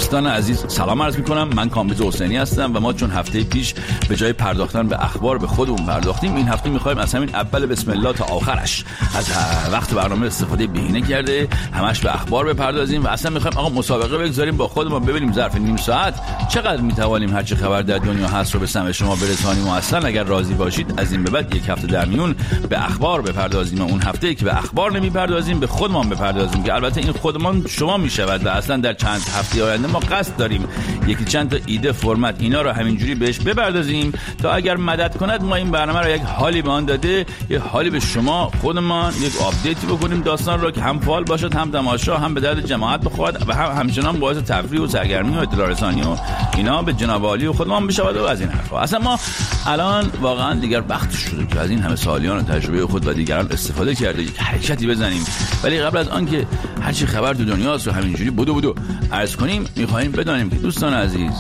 دوستان عزیز سلام عرض میکنم. من کامبیز حسینی هستم و ما چون هفته پیش به جای پرداختن به اخبار به خودمون پرداختیم، این هفته میخوایم از همین اول بسم الله تا آخرش از وقت برنامه استفاده بهینه کرده همش به اخبار بپردازیم و اصلا میخوایم آقا مسابقه بگذاریم با خودمون، ببینیم ظرف نیم ساعت چقدر میتوانیم هر چه خبر در دنیا هست رو به سمع شما برسانیم و اصلا اگر راضی باشید از این به بعد یک هفته در میون به اخبار بپردازیم و اون هفته که به اخبار نمیپردازیم به خودمان بپردازیم که البته این خودمان شما میشود و اصلا در چند هفته آینده ما قصد داریم یکی چند تا ایده فرمت اینا رو همینجوری بهش بپردازیم تا اگر مدد کند ما این برنامه رو یک حالی به آن داده یه حالی به شما خودمان یک آپدیتی بکنیم داستان رو که هم فعال باشد هم تماشا هم به درد جماعت بخورد و هم همچنان باعث تفریح و سرگرمی و اطلاع رسانی و اینا به جناب عالی و خودمان بشود و از این حرفا. اصلا ما الان واقعا دیگر وقت شده که از این همه سالیان و تجربه خود و دیگران استفاده کرده یک حرکتی بزنیم، ولی قبل از آن که هر چی خبر تو دنیاست رو همینجوری بدو عرض کنیم می‌خوایم بدانیم که دوستان عزیز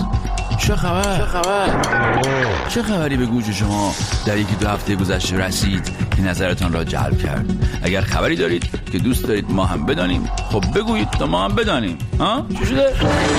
چه خبری به گوش شما در یکی دو هفته گذشته رسید که نظرتان را جلب کرد؟ اگر خبری دارید که دوست دارید ما هم بدانیم خب بگویید تا ما هم بدانیم. چی شده؟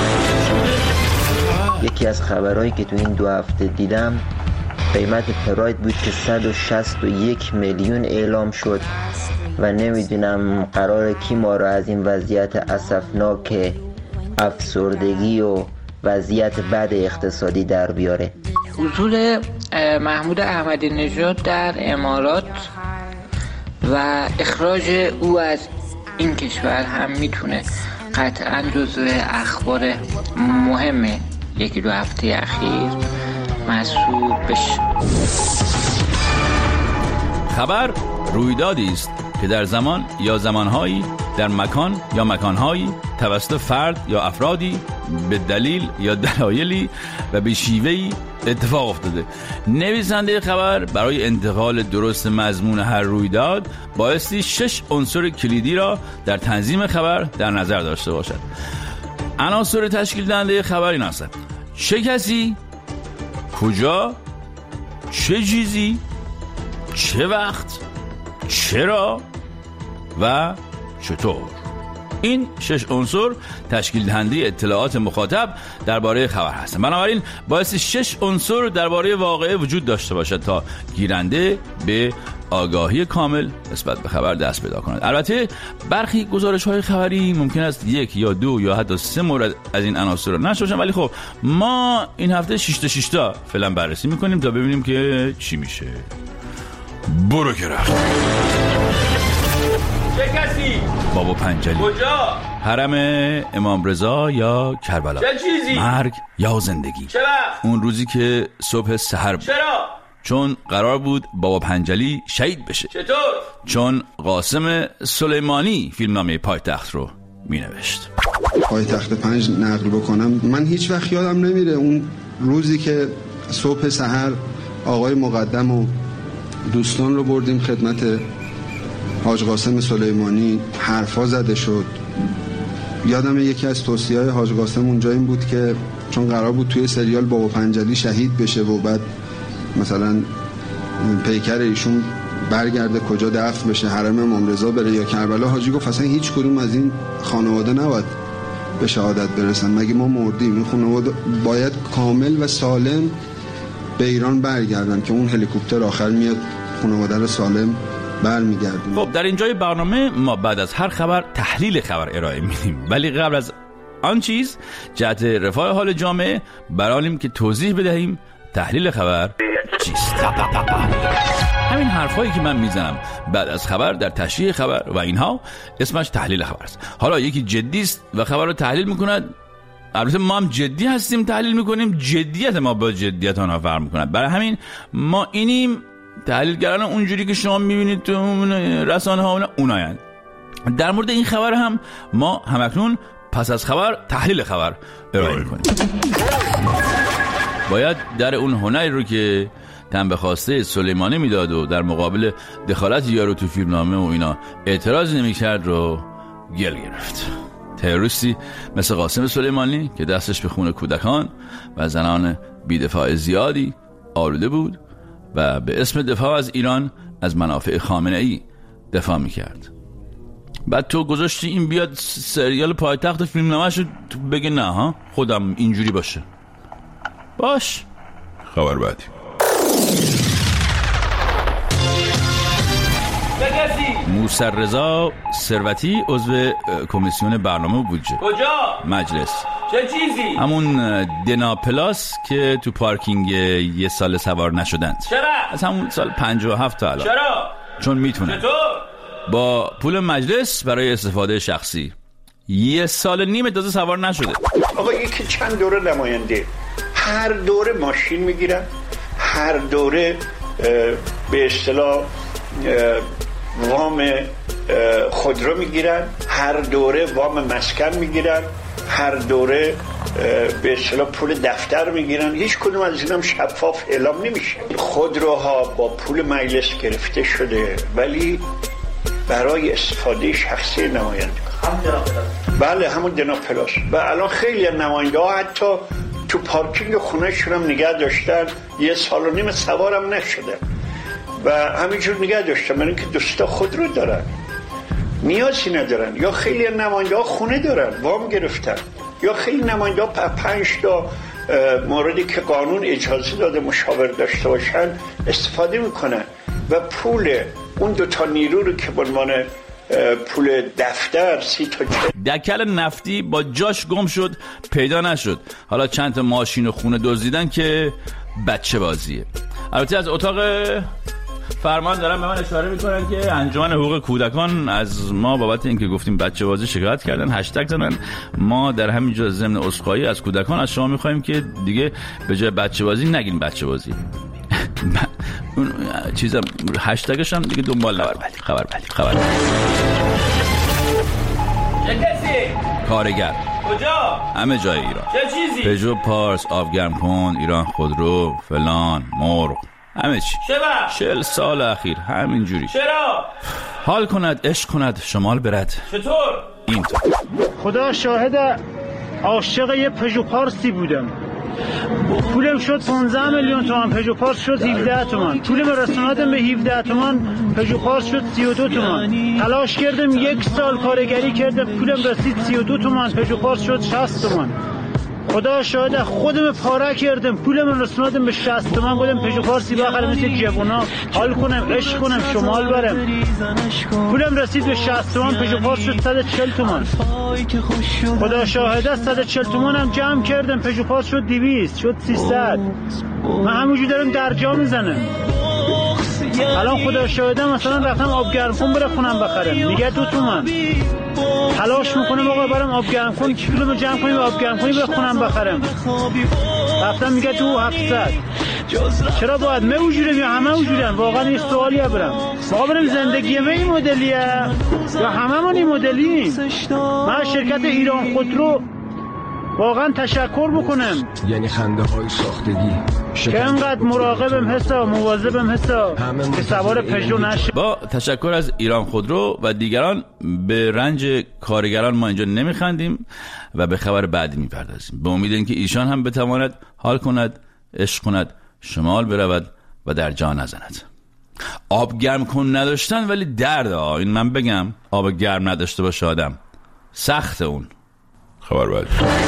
یکی از خبرهایی که تو این 2 هفته دیدم قیمت پراید بود که 161 میلیون اعلام شد و نمیدونم قراره کی ما را از این وضعیت اسفناک افسردگی و وضعیت بد اقتصادی در بیاره. حضور محمود احمدی نژاد در امارات و اخراج او از این کشور هم میتونه قطعا جزو اخبار مهمه یکی دو هفته اخیر محسوب بشه. خبر رویدادی است که در زمان یا زمانهایی در مکان یا مکانهایی توسط فرد یا افرادی به دلیل یا دلایلی و به شیوهی اتفاق افتاده. نویسنده خبر برای انتقال درست مضمون هر رویداد بایستی 6 عنصر کلیدی را در تنظیم خبر در نظر داشته باشد. عناصر تشکیل دهنده خبر این هستند: چه کسی، کجا، چه چیزی، چه وقت، چرا و چطور. این 6 عنصر تشکیل دهنده اطلاعات مخاطب درباره خبر هستند. بنابراین باعث 6 عنصر درباره واقعه وجود داشته باشد تا گیرنده به آگاهی کامل نسبت به خبر دست پیدا کند. البته برخی گزارش‌های خبری ممکن است 1 یا 2 یا حتی 3 مورد از این عناصر نشه باشن، ولی خب ما این هفته 6 تا فعلا بررسی می‌کنیم تا ببینیم که چی میشه. برو که رفت. چه کسی؟ بابا پنجلی. کجا؟ حرم امام رضا یا کربلا؟ چه چیزی؟ مرگ یا زندگی؟ چه وقت؟ اون روزی که صبح سحر بود. چرا؟ چون قرار بود بابا پنجلی شهید بشه. چطور؟ چون قاسم سلیمانی فیلمنامه پایتخت رو مینوشت. پایتخت 5 نقل بکنم، من هیچ وقت یادم نمیره اون روزی که صبح سحر آقای مقدم و دوستان رو بردیم خدمت حاج قاسم سلیمانی، حرفا زده شد. یادم یکی از توصیه‌های حاج قاسم اونجا این بود که چون قرار بود توی سریال بابا پنجلی شهید بشه و بعد مثلا پیکر ایشون برگرده کجا دفن بشه، حرم امام رضا بره یا کربلا، حاجی گفت اصلا هیچ کدوم از این خانواده نباید به شهادت برسن، مگه ما مردیم، این خانواده باید کامل و سالم به ایران برگردن که اون هلیکوپتر آخر میاد خانواده رو سالم برمیگردیم. خب در اینجای برنامه ما بعد از هر خبر تحلیل خبر ارائه میدیم، ولی قبل از آن چیز جهت رفاه حال جامعه برانیم که توضیح بدهیم تحلیل خبر چیست. همین حرفایی که من میزنم بعد از خبر در تشریح خبر و اینها اسمش تحلیل خبر است. حالا یکی جدی است و خبر رو تحلیل میکند، البته ما هم جدی هستیم تحلیل میکنیم، جدیت ما با جدیت آنها فرق میکند. برای همین ما اینیم تحلیلگران اونجوری که شما میبینید تو رسانه ها اونایند. در مورد این خبر هم ما همکنون پس از خبر تحلیل خبر ارائه میکنیم. باید در اون هنری رو که تن به خواسته سلیمانی میداد و در مقابل دخالت یارو تو فیلمنامه و اینا اعتراض نمیکرد رو گل گرفت. تروریستی مثل قاسم سلیمانی که دستش به خون کودکان و زنان بی‌دفاع زیادی آلوده بود و به اسم دفاع از ایران از منافع خامنه‌ای دفاع میکرد. بعد تو گذاشتی این بیاد سریال پایتخت فیلمنامه‌شو بگه نه ها خودم اینجوری باشه. باش. خبر بعدی. موسی رضا ثروتی عضو کمیسیون برنامه و بودجه. کجا؟ مجلس. چه چیزی؟ همون دنا پلاس که تو پارکینگ یه سال سوار نشدند. چرا؟ از همون سال 57 تا الان. چرا؟ چون میتونن. چطور؟ با پول مجلس برای استفاده شخصی. یه سال نیم تازه سوار نشده. آقا یکی چند دوره نماینده، هر دوره ماشین میگیرن، هر دوره به اصطلاح وام خودرو میگیرن، هر دوره وام مسکن میگیرن، هر دوره به اصطلاح پول دفتر میگیرن. هیچ کدوم از اینم شفاف اعلام نمیشه. خودروها با پول مجلس گرفته شده ولی برای استفاده شخصی نماینده. بله همون دنا پلاس. و الان خیلی از نماینده ها حتی تو پارکینگ خونه‌شون هم نگه داشتن، یه سال و نیم سوارم نشدن و همینجور نگه داشتن، برای اینکه دوستا خودرو دارن، نیازی ندارن. یا خیلی از نماینده ها خونه دارن، وام گرفتن، یا خیلی نماینده ها 5 تا موردی که قانون اجازه داده مشاور داشته باشن استفاده میکنن و پول اون 2 تا نیرو رو که به عنوان پول دفتر 30 تا دکل نفتی با جاش گم شد، پیدا نشد. حالا چند تا ماشین و خونه دزدیدن که بچه بازیه. البته از اتاق فرمان دارن به من اشاره میکنن که انجمن حقوق کودکان از ما بابت اینکه گفتیم بچه بازی شکایت کردن، هشتگ زدن. ما در همینجا ضمن عذرخواهی از کودکان از شما میخوایم که دیگه به جای بچه بازی نگین بچه بازی. اون چیزا هشتگش هم دیگه دنبال خبر بعدی. چه کسی؟ کارگر. کجا؟ همه جای ایران. چه چیزی؟ پژو، پارس، آبگرمکن، ایران خودرو، فلان، مرغ، همه چی. 40 سال اخیر همینجوری. چرا؟ حال کند، عشق کند، شمال برد. چطور؟ اینطور. خدا شاهد، عاشق یه پژو پارسی بودم. پولم شد 15 میلیون تومان، پژو پارس شد 17 تومان. پولم رسوندم به 17 تومان، پژو پارس شد 32 تومان. تلاش کردم 1 سال کارگری کردم، پولم رسید 32 تومان، پژو پارس شد 60 تومان. خدا شاهد خودم پاره کردم، پولم رسوندم به 60 تومان. گفتم پژو پارسی بخرم مثل جوونا، حال کنم، عشق کنم، شمال برم. پولم رسید به 60 تومان، پژو پارس شد 140 تومان. خدا شاهد 140 تومان هم جمع کردم، پژو پارس شد 200، شد 300. من همونجور دارم درجا میزنم. الان خدا شاهدم مثلا رفتم آب گرم کن بره خونم بخرم، میگه 2 تومان. تلاش میکنم آقا برم آب گرم کن، پولمو جمع کنیم آب گرم کنی بره خونم بخرم، رفتم میگه 700. چرا باید من وجودم یا همه وجودم؟ واقعا یه سوالیه برم. ما برم زندگی من این مدلیه یا همه من این مدلیم؟ من شرکت ایران خودرو واقعا تشکر بکنم، یعنی خنده های ساختگی که انقدر مراقبم حسا، مواظبم حسا که سوار پژو نشه. با تشکر از ایران خودرو و دیگران به رنج کارگران ما اینجا نمیخندیم و به خبر بعدی میپردازیم، به امید اینکه ایشان هم بتواند حال کند، عشق کند، شمال برود و در جا نزند. آب گرم کن نداشتن ولی درد این من بگم، آب گرم نداشته باشه آدم سخت. اون خبر بعدی.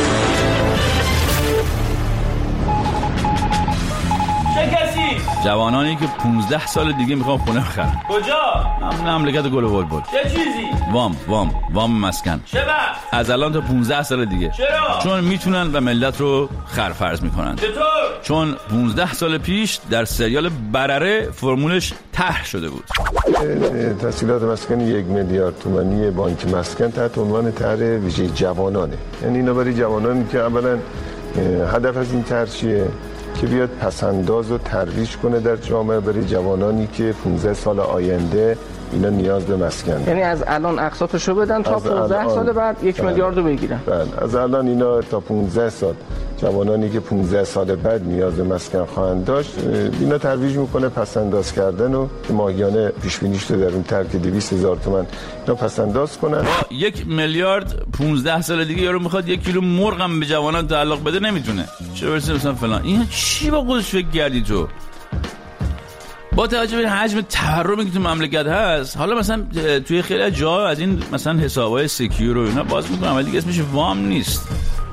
جوانانی که 15 سال دیگه میخوام خونه بخرن. کجا؟ مملکت گل و بلبل. چه چیزی؟ وام مسکن. چه وقت؟ از الان تا 15 سال دیگه. چرا؟ چون میتونن و ملت رو خرفرز میکنن. چطور؟ چون 15 سال پیش در سریال برره فرمولش طرح شده بود. تسهیلات مسکن 1 میلیارد تومانی بانک مسکن تحت عنوان طرح ویژه جوانانه. یعنی اینا برای جوانانی که اولا هدف از این طرح چیه؟ که بیاد پسنداز و ترویج کنه در جامعه برای جوانانی که 15 سال آینده اینا نیاز به مسکن. یعنی از الان اقساطشو بدن تا 15 سال بعد 1 میلیارد رو بگیرن. بله از الان اینا تا 15 سال جوانانی که 15 سال بعد نیاز به مسکن خواهند داشت اینا ترویج میکنه پسنداز کردن و ماهیانه پیش بینی شده در اون طرح که 200,000 تومان اینا پسنداز کنن. 1 میلیارد 15 سال دیگه یارو میخواد 1 کیلو مرغ هم به جوانان تعلق بده نمیتونه. چه برسه مثلا فلان. این چی با خودش فکر کردی تو؟ با توجه به حجم تورمی که تو مملکت هست، حالا مثلا توی خیلی از جاها از این مثلا حسابای سکیور و اینا باز میکنم ولی دیگه اسمش وام نیست.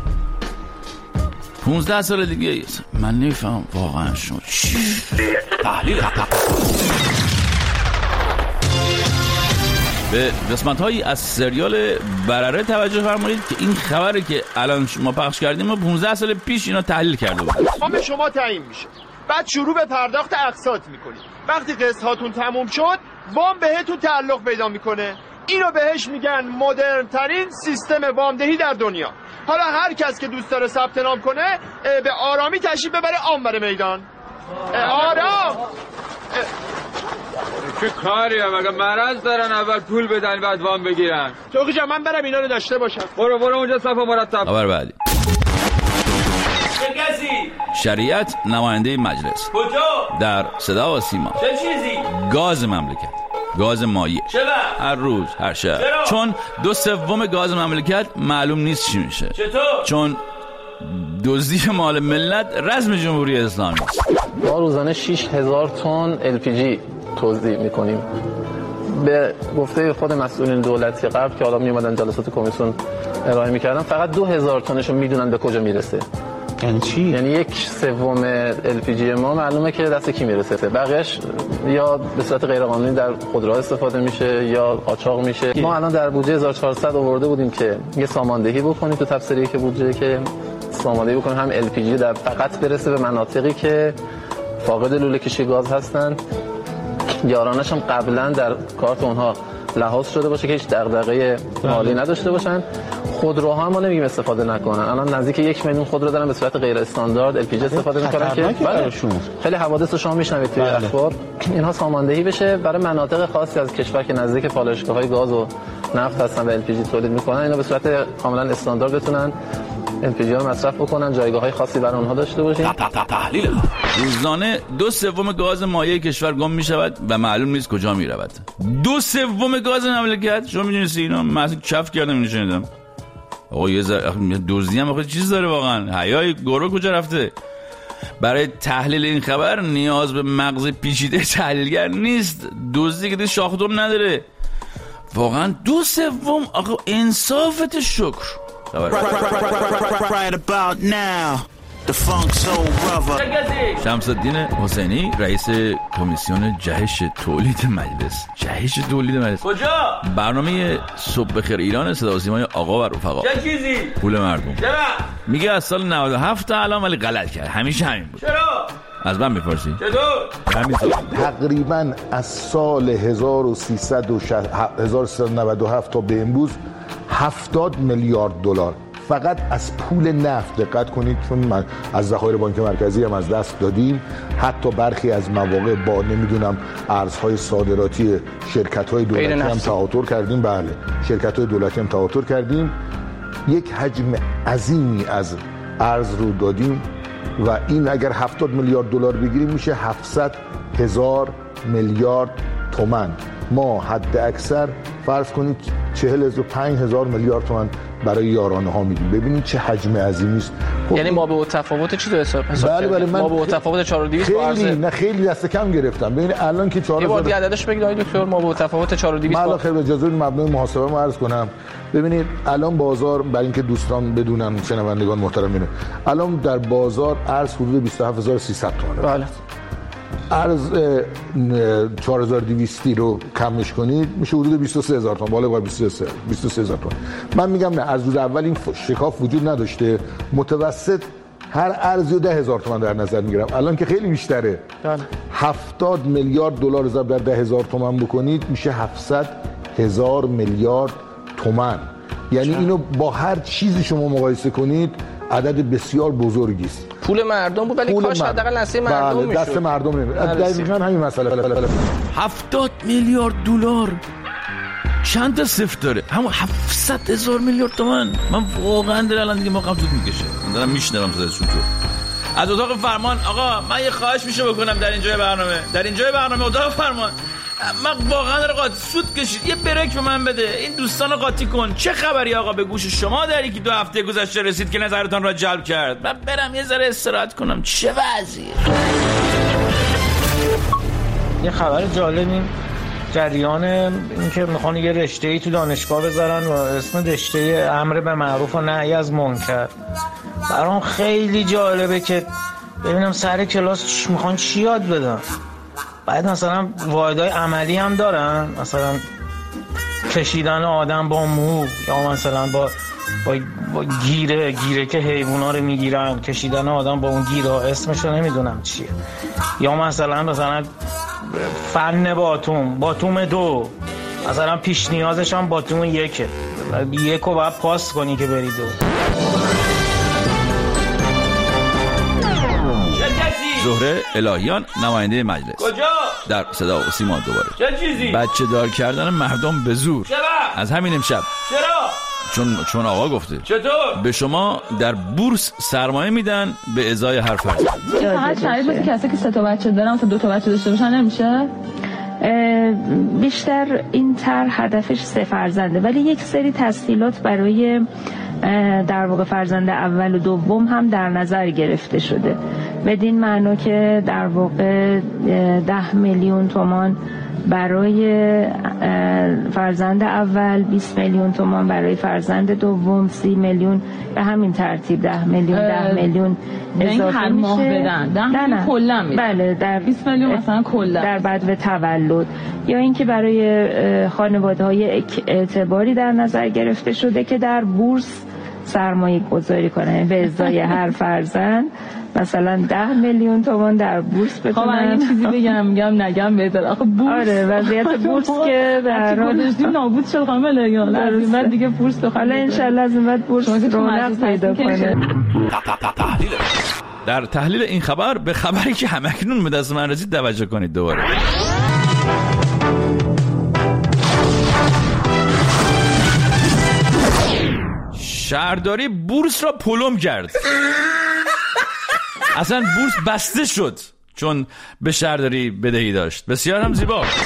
15 سال دیگه من نمیفهم واقعا شما چی تحلیل به قسمت‌هایی از سریال برره توجه فرمایید که این خبری که الان ما پخش کردیم ما 15 سال پیش اینا تحلیل کرده بودیم. وام شما تعیین میشه، بعد شروع به پرداخت اقساط میکنید. وقتی قسط هاتون تموم شد وام بهتون تعلق پیدا میکنه. اینو بهش میگن مدرن ترین سیستم وامدهی در دنیا. حالا هر کس که دوست داره ثبت نام کنه به آرامی تشریف ببره آنور میدان. آرام. چه کاریه مگه مرض دارن اول پول بدن بعد وام بگیرن؟ توقی جان من برم اینا رو داشته باشم. برو اونجا صفا مرتب. خبر بعدی. چه کسی؟ شریعت نماینده مجلس. کجا؟ در صدا و سیما. چه چیزی؟ گاز مملکت، گاز مایع. چرا؟ هر روز هر شب. چون 2/3 گاز مملکت معلوم نیست چی میشه. چطور؟ چون دزدی مال ملت رسم جمهوری اسلامی است. ما روزانه 6000 تن LPG توزیع میکنیم. به گفته خود مسئولین دولتی قبل که حالا میومدن جلسات کمیسیون ارائه میکردن فقط 2000 تنشو میدونن به کجا میرسه. یعنی چی؟ یعنی 1/3 LPG ما معلومه که دست کی میرسه، بقیه‌اش یا به صورت غیر قانونی در خودرو استفاده میشه یا قاچاق میشه. ما الان در بودجه 1400 آورده بودیم که یه ساماندهی بکنیم تو تفسیری که بودجه که ساماندهی بکنیم هم LPG در فقط برسه به مناطقی که فاقد لوله کشی گاز هستن، یارانش هم قبلا در کارت اونها لحاظ شده باشه که هیچ دغدغه مالی نداشته باشن. خودروها هم ما نمیگیم استفاده نکنن. الان نزدیک 1 میلیون خودرو دارن به صورت غیر استاندارد LPG استفاده میکنن که خیلی حوادث رو شما میشنوید توی اخبار. اینها ساماندهی بشه برای مناطق خاصی از کشور که نزدیک پالایشگاه‌های گاز و نفت هستن و LPG تولید میکنن، اینا به صورت کاملا استاندارد بتونن LPG رو مصرف بکنن، جایگاه‌های خاصی برای اونها داشته باشیم. تحلیل روزانه 2/3 گاز مایع کشور گم میشود و معلوم نیست کجا میرود. 2/3 گاز مملکت. شما میدونید اینا من کف کردم اینو شنیدم. آقا یه دزدی هم چیز داره واقعا. حیای گورو کجا رفته؟ برای تحلیل این خبر نیاز به مغز پیچیده تحلیلگر نیست. دزدی که شاخدم نداره. واقعا 2/3 آقا انصافت شکر. Right about now, the funk soul brother. شمس الدین حسینی رئیس کمیسیون جهش تولید مجلس. جهش تولید مجلس کجا؟ برنامه صبح بخیر ایران صدا و سیمای آقا و رفقا. چه چیزی؟ پول مردم. چرا؟ میگه از سال 97 تا الان ولی غلط کرد. همیشه همین بود. چرا؟ از من میپرسی؟ چطور؟ همین سال. تقریبا از سال 1397 تا به امروز 70 میلیارد دلار فقط از پول نفت، دقت کنید چون من از ذخایر بانک مرکزی هم از دست دادیم، حتی برخی از مواقع با نمیدونم ارزهای صادراتی شرکت‌های دولتی هم تعاطر کردیم. بله شرکت‌های دولتی هم تعاطر کردیم. یک حجم عظیمی از ارز رو دادیم و این اگر 70 میلیارد دلار بگیریم میشه 700,000 میلیارد تومان. ما حد اکثر فرض کنید 45,000 میلیارد تومان برای یارانه ها میدیم. ببینید چه حجم عظیمی است. یعنی ما به تفاوت چی رو حساب بله ما به تفاوت 4200 با خیلی نه خیلی دست کم گرفتم. ببین الان که 4000 یه بار عددش بگید آقای دکتر. ما به تفاوت 4200 من خیلی اجازه بدید مبنای محاسبه رو عرض کنم. ببینید الان بازار، برای اینکه دوستان بدونن شنوندگان محترم ببینن، الان در بازار ارز حدود 27300 تومانه. بله. ارز 4200 رو کمش کنید میشه حدود 23000 تومان، بالا بر 23000 تومان. من میگم نه، از روز اول این شکاف وجود نداشته. متوسط هر ارزی رو 10,000 تومان در نظر میگیرم. الان که خیلی بیشتره. 70 میلیارد دلار ضرب در 10,000 تومان بکنید میشه 700,000 میلیارد تومان. یعنی اینو با هر چیزی شما مقایسه کنید عدد بسیار بزرگی است. پول مردم بود ولی کاش حداقل نصیب مردم میشد. دست مردم نمیاد. دقیقاً همین مسئله. 70 میلیارد دلار چند تا صفر داره؟ همون 700,000 میلیارد تومان. من واقعا دل الان دیگه موقعم زود میکشه. من دارم میشنوم صداشون تو از اتاق فرمان. آقا من یه خواهش میشه بکنم در اینجای برنامه اتاق فرمان، من واقعا داره قاطی سود کشید، یه بریک به من بده، این دوستان رو قاطی کن. چه خبری آقا به گوش شما در یکی 2 هفته گذشته رسید که نظرتان را جلب کرد؟ من برم یه ذره استراحت کنم. چه وضعیه؟ یه خبر جالب این جریان این که میخوان یه رشته‌ای تو دانشگاه بذارن و اسم رشته امر به معروف و نهی از منکر. برام خیلی جالبه که ببینم سر کلاس میخوان چی یاد بدن. بعد مثلا واحدهای عملی هم دارن، مثلا کشیدن آدم با مو، یا مثلا با گیره که حیوونا رو میگیرن، کشیدن آدم با اون گیره، اسمش رو نمیدونم چیه، یا مثلا فن باتوم 2، مثلا پیش نیازش هم باتوم 1 رو باید پاس کنی که بری 2. زهره الهیان نماینده مجلس. کجا؟ در صدا و سیما دوباره. چه چیزی؟ بچه دار کردن مردم به زور. چرا؟ از همین امشب. چرا؟ چون آقا گفته. چطور؟ به شما در بورس سرمایه میدن به ازای هر فرد. فقط شرایط بود کسی که 3 تا بچه دارن تا 2 تا بچه داشته باشن نمیشه؟ بیشتر این طرح هدفش 3 فرزنده، ولی یک سری تسهیلات برای در واقع فرزند اول و دوم هم در نظر گرفته شده، بدین معنا که در واقع 10 میلیون تومان برای فرزند اول، 20 میلیون تومان برای فرزند دوم، 30 میلیون به همین ترتیب 10 میلیون اضافه هر ماه بدن. 10 میلیون کلا میدن. بله، در 20 میلیون مثلا کلا در بدو تولد، یا اینکه برای خانواده‌های اعتباری در نظر گرفته شده که در بورس سرمایه گذاری کنن به ازای هر فرزند مثلا 10 میلیون تومان در بورس بتونن. خب من یه چیزی بگم نگم بهتر. آخه بورس، آره وضعیت بورس که در حال نابود شد خانم الهیان. از بعد دیگه بورس تو حالا ان شاء الله از بعد بورس رونق پیدا کنه. در تحلیل این خبر به خبری که همکنون به دست من رسید توجه کنید دوباره. شهرداری بورس را پلم کرد. اصلا بورس بسته شد چون به شهرداری بدهی داشت. بسیار هم زیبا. 1 2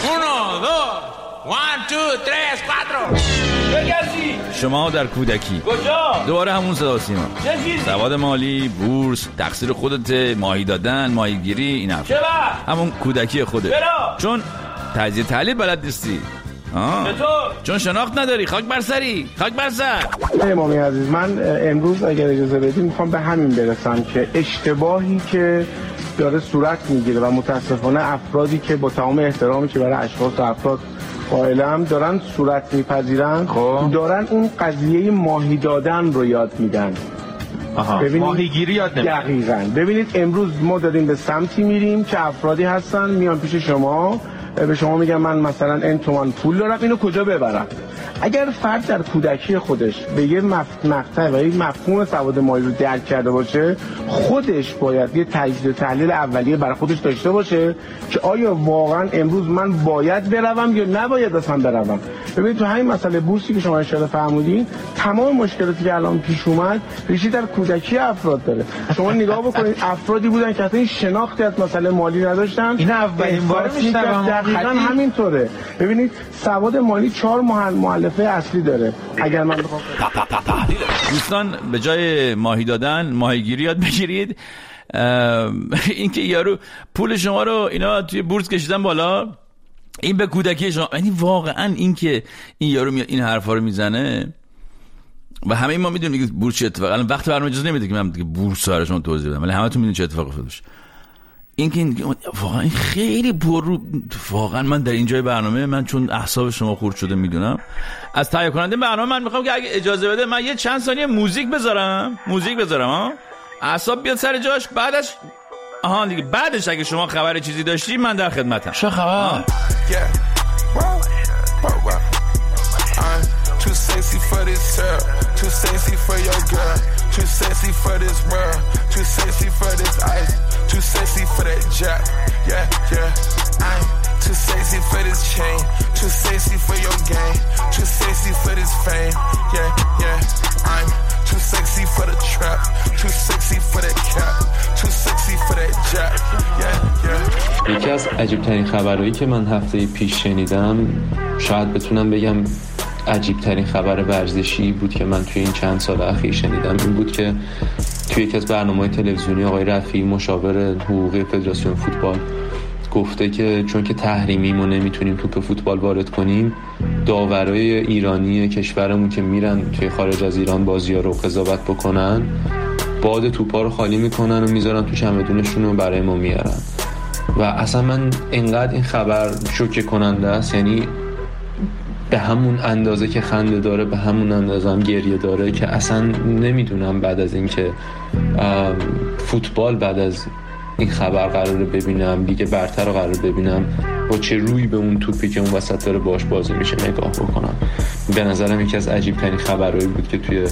3 4 شما در کودکی کجا؟ دوباره همون صدا و سیما. چه چیزی؟ سواد مالی، بورس، تقصیر خودت، ماهی دادن، ماهیگیری، این حرف. چرا؟ همون کودکی خودت. چرا؟ چون تجزیه تحلیل بلد نیستی. چطور؟ چون شناخت نداری. خاک بر سری، خاک بر سر. امامی عزیز، من امروز اگر اجازه بدید میخوام به همین برسم که اشتباهی که داره صورت میگیره و متاسفانه افرادی که با تمام احترامی که برای اشخاص و افراد قائلم دارن صورت میپذیرن، دارن اون قضیه ماهی دادن رو یاد میدن. ماهیگیری یاد نمیدن. دقیقاً. ببینید امروز ما داریم به سمتی میریم که افرادی هستن میان پیش شما، به شما میگن من مثلا این تومان پول دارم، اینو کجا ببرم؟ اگر فرد در کودکی خودش به یه مقطع و یه مفهوم سواد مالی رو درک کرده باشه، خودش باید یه تجزیه تحلیل اولیه برای خودش داشته باشه که آیا واقعا امروز من باید بروم یا نباید اصلا بروم. ببینید تو همین مسئله بورسی که شما اشاره فرمودین، تمام مشکلاتی که الان پیش اومد ریشه در کودکی افراد داره. شما نگاه بکنید افرادی بودن که اصلا این شناختی از مسئله مالی نداشتن. این اولین بار میشنوم. دقیقاً همینطوره. ببینید سواد مالی 4 مؤلفه اصلی داره. اگر من بخوام دوستان به جای ماهی دادن ماهیگیری یاد بگیرید. اینکه یارو پول شما رو اینا توی بورس کشیدن بالا، این به کودکی شما، یعنی واقعا اینکه این یارو میاد این حرفا رو میزنه و همه ما میدونیم که بورس چه اتفاقی، الان وقت برنامه اجازه نمیده که من دیگه بورس رو شما توضیح بدم، ولی همتون میدونید چه اتفاقی افتاد. این واقعا خیلی پر، واقعا من در اینجای برنامه، من چون اعصاب شما خورد شده میدونم، از تهیه کننده برنامه من میخوام که اگه اجازه بده من یه چند ثانیه موزیک بذارم ها، اعصاب بیاد سر جاش. بعدش دیگه بعدش اگه شما خبر چیزی داشتی من در خدمتم. چه خبر؟ Too sexy for this girl, too sexy for your girl, too sexy for this world, too sexy for this ice, too sexy for that jack, yeah, I'm too sexy for this chain, too sexy for your game, too sexy for this fame, yeah, I'm too sexy for the trap, too sexy for that cap, too sexy for that jack, yeah. یکی از عجیب ترین خبرهایی که من هفته پیش شنیدم، شاید بتونم بگم عجیب ترین خبر ورزشی بود که من توی این چند سال اخیر شنیدم، این بود که توی یکی از برنامه‌های تلویزیونی آقای رفیعی، مشاور حقوقی فدراسیون فوتبال، گفته که چون که تحریمیم و نمیتونیم توپ فوتبال وارد کنیم، داورای ایرانی کشورمون که میرن توی خارج از ایران بازی‌ها رو قضاوت بکنن، باد توپا رو خالی میکنن و میذارن تو چمدونشون رو برای ما میارن. و اصلا من اینقدر این خبر شوکه کننده است، یعنی به همون اندازه که خنده داره به همون اندازه هم گریه داره، که اصلا نمیدونم بعد از این که فوتبال بعد از این خبر قراره ببینم، لیگ برتر رو قراره ببینم، با چه روی به اون توپی که اون وسط داره باش بازی میشه نگاه بکنم. به نظرم یکی از عجیب ترین خبرهایی بود که توی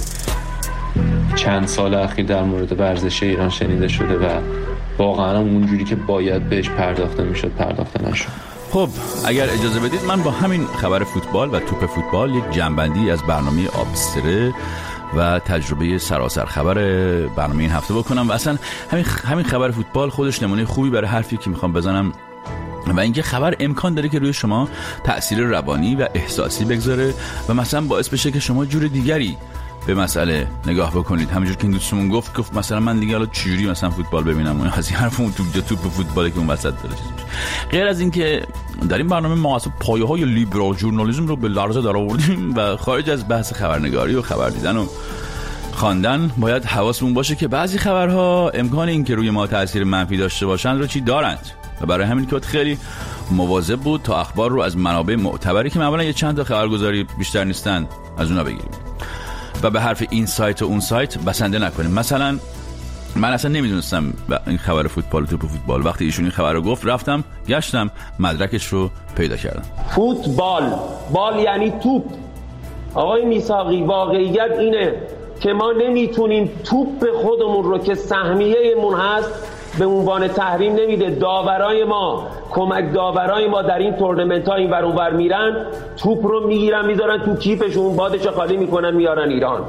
چند سال اخیر در مورد ورزش ایران شنیده شده و واقعا اونجوری که باید بهش پرداخته میشد پرداخته نشد. خب اگر اجازه بدید من با همین خبر فوتبال و توپ فوتبال یک جنبندی از برنامه آبستره و تجربه سراسر خبر برنامه این هفته بکنم و اصلا همین خبر فوتبال خودش نمونه خوبی برای حرفی که میخوام بزنم و اینکه خبر امکان داره که روی شما تأثیر روانی و احساسی بگذاره و مثلا باعث بشه که شما جور دیگری به مسئله نگاه بکنید. همونجور که این دوستمون گفت مثلا من دیگه حالا چجوری مثلا فوتبال ببینم، از این حرف اون توپ فوتبالی که اون وسط داره. غیر از این که در این برنامه ما اصلا پایه‌های لیبرال ژورنالیسم رو به لرزه درآوردیم و خارج از بحث خبرنگاری و خبر دیدن و خواندن باید حواسمون باشه که بعضی خبرها امکان این که روی ما تأثیر منفی داشته باشند رو چی دارند و برای همین که خیلی مواظب بود تا اخبار رو از منابع معتبری که معمولا یه چند تا خبرگزاری بیشتر نیستن از اونها بگیریم و به حرف این سایت و اون سایت بسنده نکنیم. مثلا من اصلا نمیدونستم این خبر فوتبال و توپ فوتبال، وقتی ایشون این خبر رو گفت رفتم گشتم مدرکش رو پیدا کردم. فوتبال، بال یعنی توپ. آقای میثاقی واقعیت اینه که ما نمیتونیم توپ خودمون رو که سهمیه‌مون هست به عنوان تحریم نمیده. داورای ما، کمک داورای ما در این تورنمنت‌ها این ور اون ور میرن، توپ رو میگیرن میذارن تو کیفشون، بادش خالی میکنن میارن ایران.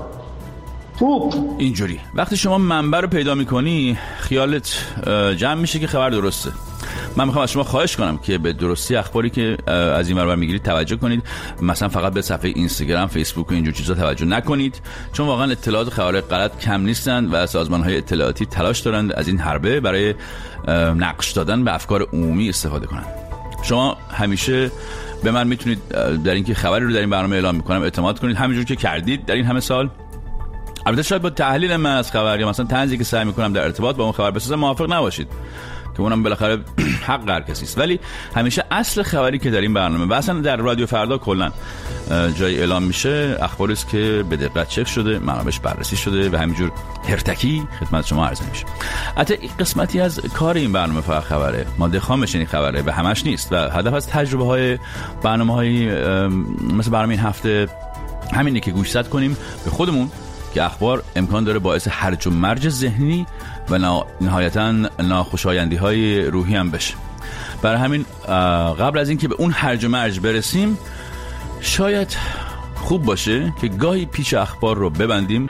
توپ اینجوری وقتی شما منبع رو پیدا میکنی خیالت جمع میشه که خبر درسته. من میخوام از شما خواهش کنم که به درستی اخباری که از این ور میگیرید توجه کنید. مثلا فقط به صفحه اینستاگرام، فیسبوک و اینجور چیزا توجه نکنید، چون واقعا اطلاعات خبر غلط کم نیستن و سازمان‌های اطلاعاتی تلاش دارند از این حربه برای نقش دادن به افکار عمومی استفاده کنند. شما همیشه به من میتونید در اینکه خبری رو در این برنامه اعلام میکنم اعتماد کنید، همینجور که کردید در این همه سال. البته شاید با تحلیل من از خبر یا مثلا طنزی که سعی میکنم در ارتباط با اون خبر بسازم موافق نباشید که اونم بالاخره حق هر کسی است، ولی همیشه اصل خبری که در این برنامه و اصلا در رادیو فردا کلا جای اعلام میشه اخباری است که به دقت چک شده، منابعش بررسی شده و همینجور هرتکی خدمت شما عرضه میشه. البته قسمتی از کار این برنامه فقط خبره، ماده خامش این خبره و همش نیست و هدف از تجربه های برنامه‌های مثل برنامه این هفته همینه که گوشزد کنیم به خودمون که اخبار امکان داره باعث هرج و مرج ذهنی و نهایتاً ناخوشایندی‌های روحی هم بشه. برای همین قبل از اینکه به اون هرج و مرج برسیم شاید خوب باشه که گاهی پیچ اخبار رو ببندیم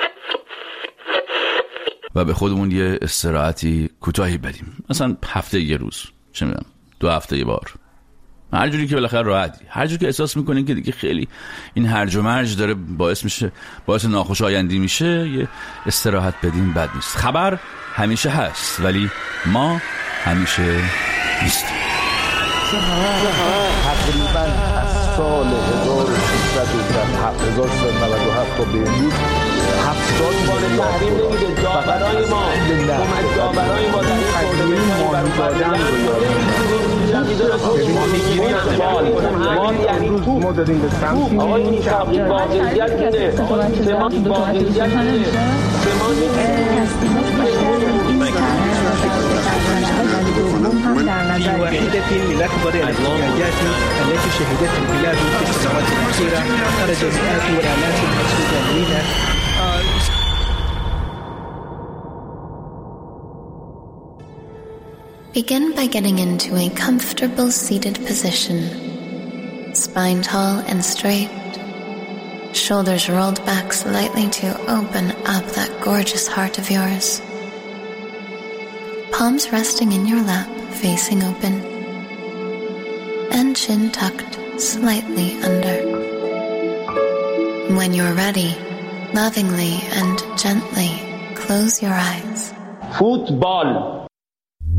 و به خودمون یه استراحتی کوتاهی بدیم، مثلا هفته یه روز، چه میدونم 2 هفته یه بار، هر جوری که بالاخره راحتی، هر جوری که احساس میکنین که دیگه خیلی این هرج و مرج داره باعث ناخوشایندی میشه، یه استراحت بدین بد نیست. خبر همیشه هست ولی ما همیشه نیستیم. تقریبا از سال 1397 تا به امروز 70 تحریم نمیده. داورای ما، کمک داورای ما در این تورنمنت‌ها دادن ما داریم به سمتی آقای میثاقی واقعیت اینه که ما واقعیت اینه که ما في واحدة من أكبر الاحتجاجات التي شهدتها البلاد في السنوات الأخيرة خرج مئات وآلاف من السودانيين. Begin by getting into a comfortable seated position, spine tall and straight, shoulders rolled back slightly to open up that gorgeous heart of yours. Palms resting in your lap, facing open, and chin tucked slightly under. When you're ready, lovingly and gently close your eyes. فوتبال